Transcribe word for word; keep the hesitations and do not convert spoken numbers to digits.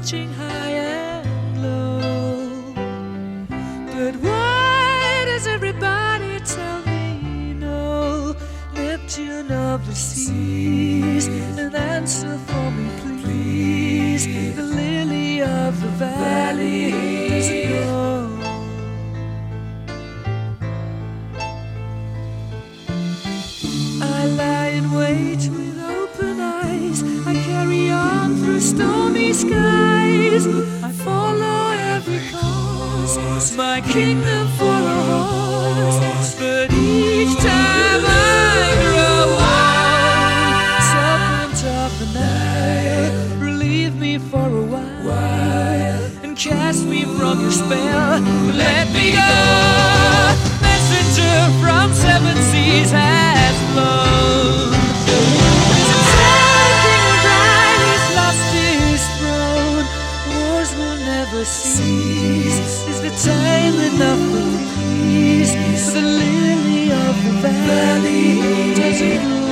reaching high and low. But why does everybody tell me no? Neptune of the seas, an answer for me please. The lily of the valley doesn't grow. I lie in wait with open eyes, I carry on through stormy skies. I follow every course, my kingdom for a horse. But each time I grow old, serpent of the night, relieve me for a while and cast me from your spell. Let me go. Messenger from seven seas has flown. There's a taking of right, he's lost his throne. Wars will never cease. Is the time enough for peace? For the lily of the valley doesn't grow.